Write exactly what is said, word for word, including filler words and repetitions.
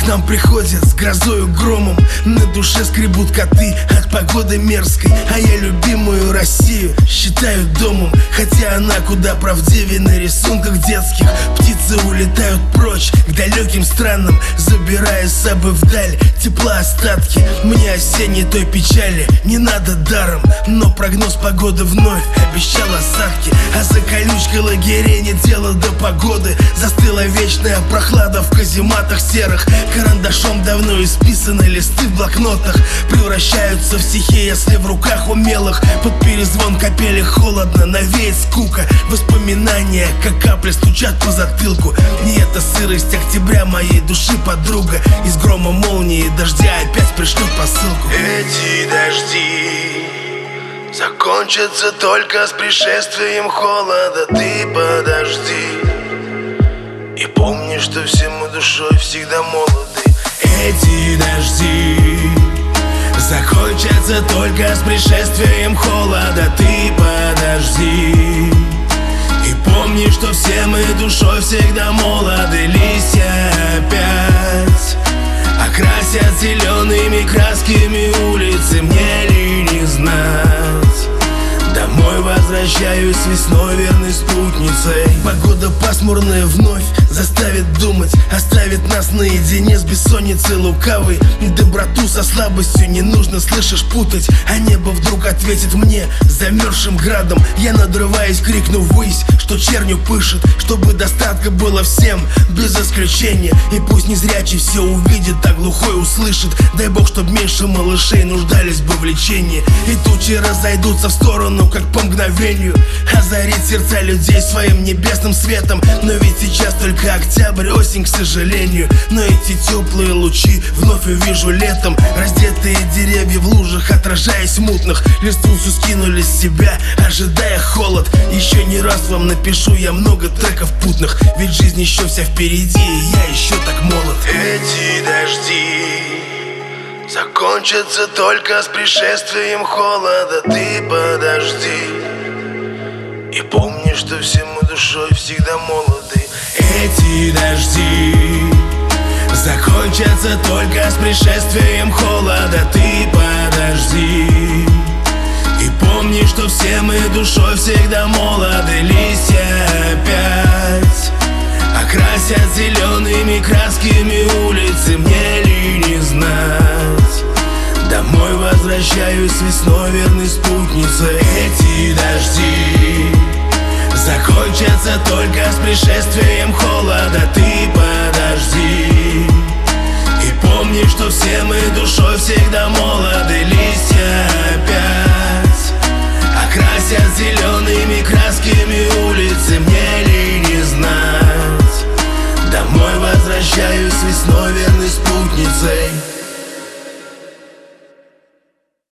нам приходят с грозою громом. На душе скребут коты от погоды мерзкой, а я любимую Россию считаю домом. Хотя она куда правдивее на рисунках детских. Птицы улетают прочь к далеким странам, забирая с собой вдаль тепла остатки. Мне осенней той печали не надо даром, но прогноз погоды вновь обещал осадки. А за колючкой лагерей не дело до погоды. Застыла вечная прохлада в казематах серых. Карандашом давно исписаны листы в блокнотах превращаются в стихи, если в руках умелых. Под перезвон капели холодно, навеет скука. Воспоминания, как капли, стучат по затылку. Не эта сырость октября моей души подруга. Из грома молнии и дождя опять пришлют посылку. Эти дожди закончатся только с пришествием холода. Ты подожди и помни, что все мы душой всегда молоды. Эти дожди закончатся только с пришествием холода. Ты подожди и помни, что все мы душой всегда молоды. Листья опять окрасят зелеными красками улицы. Мне ли не знать? Домой возвращаюсь весной верной спутницей. Погода пасмурная вновь заставит думать, оставит нас наедине с бессонницей лукавой. Доброту со слабостью не нужно, слышишь, путать. А небо вдруг ответит мне замерзшим градом. Я надрываясь крикну ввысь, что чернью пышет, чтобы достатка было всем без исключения. И пусть незрячий все увидит, а глухой услышит. Дай бог, чтоб меньше малышей нуждались бы в лечении. И тучи разойдутся в сторону, как по мгновению, озарит сердца людей своим небесным светом. Но ведь сейчас только октябрь, осень, к сожалению. Но эти теплые лучи вновь увижу летом. Раздетые деревья в лужах, отражаясь в мутных. Листву всю скинули с себя, ожидая холод. Еще не раз вам напишу я много треков путных, ведь жизнь еще вся впереди, и я еще так молод. Эти дожди закончатся только с пришествием холода. Ты подожди и помни, что все мы душой всегда молоды. Эти дожди закончатся только с пришествием холода. Ты подожди и помни, что все мы душой всегда молоды. Листья опять окрасят зелеными красками улицы. Мне ли не знать? Домой возвращаюсь весной верной спутницей. Эти дожди закончатся только с пришествием холода. Ты подожди и помни, что все мы душой всегда молоды.